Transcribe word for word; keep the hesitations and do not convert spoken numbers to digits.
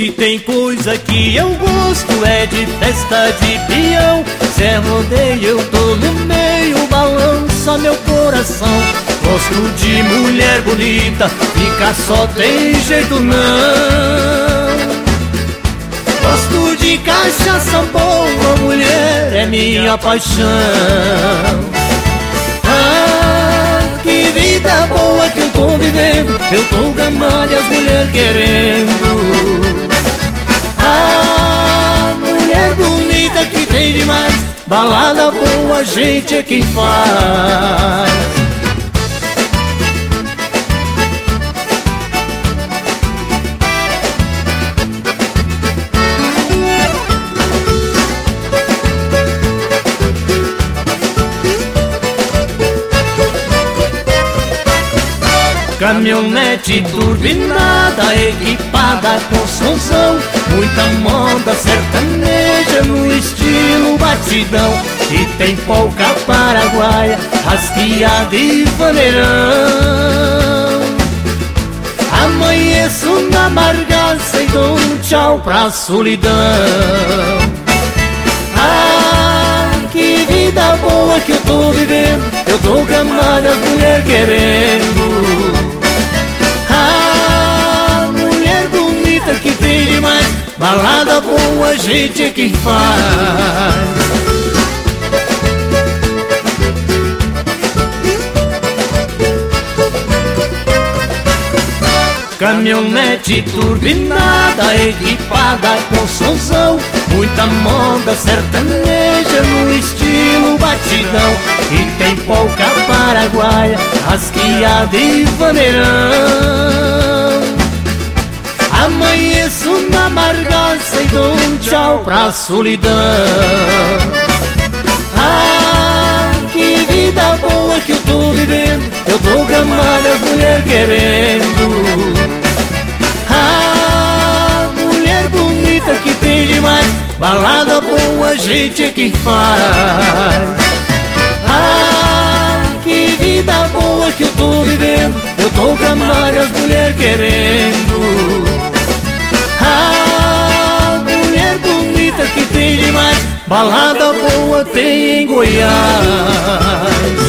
Se tem coisa que eu gosto é de festa de peão. Se é rodeio eu tô no meio, balança meu coração. Gosto de mulher bonita, ficar só tem jeito não. Gosto de cachaça boa, mulher é minha paixão. Ah, que vida boa que eu tô vivendo, eu tô gamado e as mulheres querendo. Ah, mulher bonita que tem demais, balada boa a gente é quem faz. Caminhonete turbinada, equipada com sonzão, muita moda sertaneja no estilo batidão. E tem polca paraguaia, rasqueada e vaneirão. Amanheço na margaça e dou um tchau pra solidão. Ah, que vida boa que eu tô vivendo, eu tô gamada, as mulheres querendo. Ah, mulher bonita que tem demais, balada boa a gente é quem faz. Caminhonete turbinada, equipada com sonzão, muita moda sertaneja no estilo batidão. E tem polca paraguaia, rasqueada e vaneirão. Amanheço na margaça e dou um tchau pra solidão. Ah, que vida boa que eu tô vivendo, eu tô gamada, as mulheres querendo. Ah, mulher bonita que tem demais, balada boa a gente é quem faz. Ah, que vida boa que eu tô vivendo, eu tô gamada, as mulheres querendo. Ah, mulher bonita que tem demais, balada boa tem em Goiás.